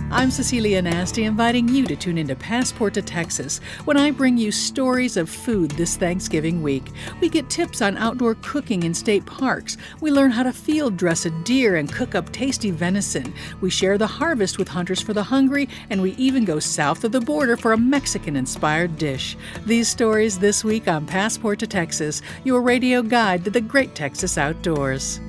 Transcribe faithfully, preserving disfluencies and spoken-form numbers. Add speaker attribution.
Speaker 1: I'm Cecilia Nasty, inviting you to tune into Passport to Texas when I bring you stories of food this Thanksgiving week. We get tips on outdoor cooking in state parks. We learn how to field dress a deer and cook up tasty venison. We share the harvest with Hunters for the Hungry, and we even go south of the border for a Mexican-inspired dish. These stories this week on Passport to Texas, your radio guide to the great Texas outdoors.